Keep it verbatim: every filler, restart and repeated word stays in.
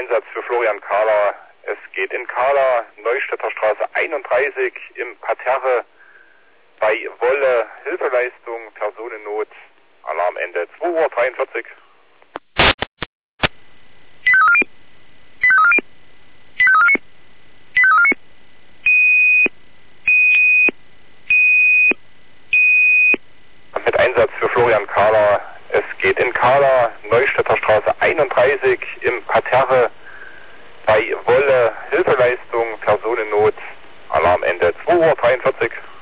Einsatz für Florian Kahler. Es geht in Kahler, Neustädter Straße einunddreißig im Parterre bei Wolle, Hilfeleistung, Personennot, Alarmende zwei Uhr dreiundvierzig. Mit Einsatz für Florian Kahler. Es geht in Kahler, Neustädter Straße einunddreißig im Parterre bei Wolle, Hilfeleistung, Personennot, Alarmende zwei Uhr dreiundvierzig.